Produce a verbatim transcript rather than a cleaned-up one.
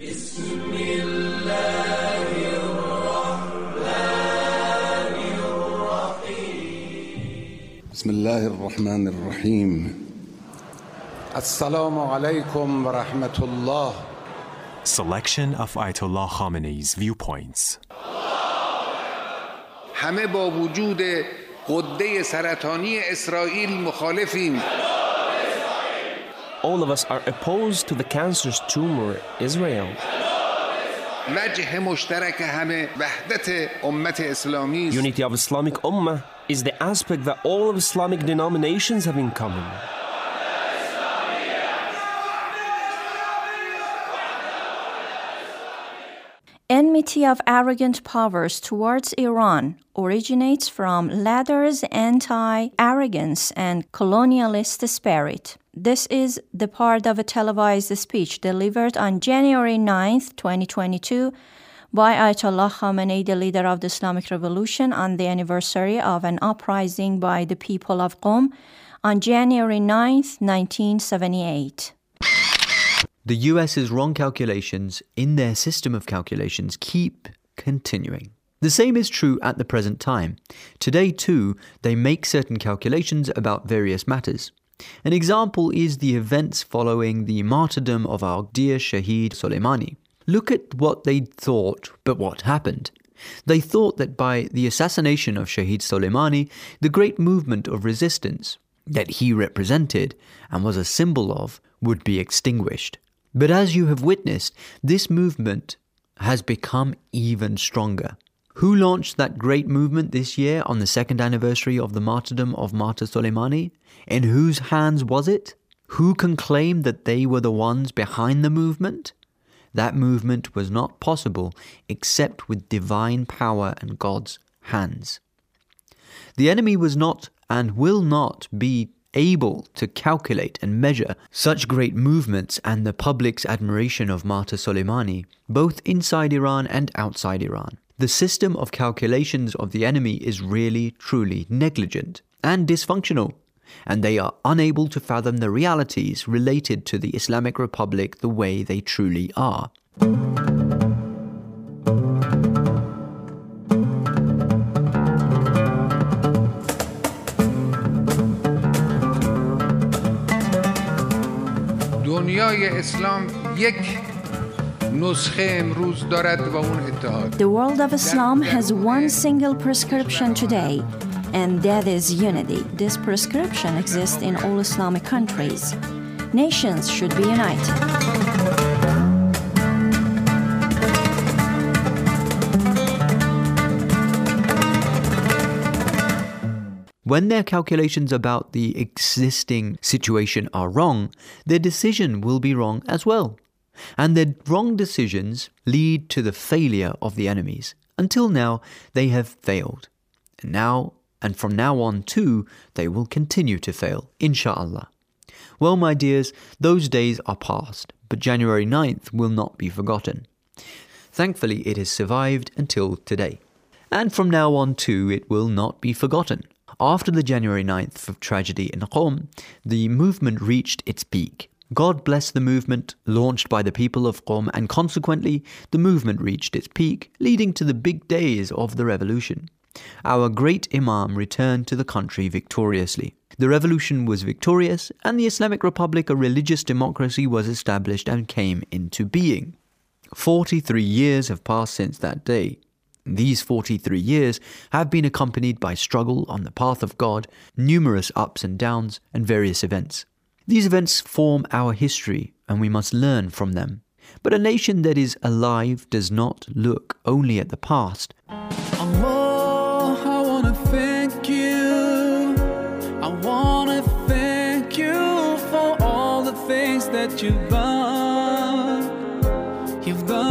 بسم الله الرحمن الرحیم. السلام علیکم و رحمت الله. Selection of Ayatollah Khamenei's viewpoints. همه با وجود غده سرطانی اسرائیل مخالفیم. All of us are opposed to the cancerous tumor Israel. وجه مشترک همه وحدت امت اسلامی است. Unity of Islamic Ummah is the aspect that all of Islamic denominations have in common. Enmity of arrogant powers towards Iran originates from latter's anti-arrogance and colonialist spirit. This is the part of a televised speech delivered on January ninth, twenty twenty-two by Ayatollah Khamenei, the leader of the Islamic Revolution, on the anniversary of an uprising by the people of Qom on January ninth, nineteen seventy-eight. The U S's wrong calculations in their system of calculations keep continuing. The same is true at the present time. Today, too, they make certain calculations about various matters. An example is the events following the martyrdom of our dear Shaheed Soleimani. Look at what they thought, but what happened. They thought that by the assassination of Shaheed Soleimani, the great movement of resistance that he represented and was a symbol of would be extinguished. But as you have witnessed, this movement has become even stronger. Who launched that great movement this year on the second anniversary of the martyrdom of Martyr Soleimani? In whose hands was it? Who can claim that they were the ones behind the movement? That movement was not possible except with divine power and God's hands. The enemy was not and will not be able to calculate and measure such great movements and the public's admiration of Martyr Soleimani, both inside Iran and outside Iran. The system of calculations of the enemy is really, truly negligent and dysfunctional, and they are unable to fathom the realities related to the Islamic Republic the way they truly are. دنیای اسلام یک نسخه امروز دارد و اون اتحاد. The world of Islam has one single prescription today, and that is unity. This prescription exists in all Islamic countries. Nations should be united. When their calculations about the existing situation are wrong, their decision will be wrong as well. And their wrong decisions lead to the failure of the enemies. Until now, they have failed. And now, and from now on too, they will continue to fail, inshallah. Well, my dears, those days are past, but January ninth will not be forgotten. Thankfully, it has survived until today. And from now on too, it will not be forgotten. After the January ninth of tragedy in Qom, the movement reached its peak. God bless the movement launched by the people of Qom, and consequently, the movement reached its peak, leading to the big days of the revolution. Our great Imam returned to the country victoriously. The revolution was victorious, and the Islamic Republic, a religious democracy, was established and came into being. Forty-three years have passed since that day. These forty-three years have been accompanied by struggle on the path of God, numerous ups and downs, and various events. These events form our history, and we must learn from them. But a nation that is alive does not look only at the past. Allah, I want to thank you. I want to thank you for all the things that you've done. You've done.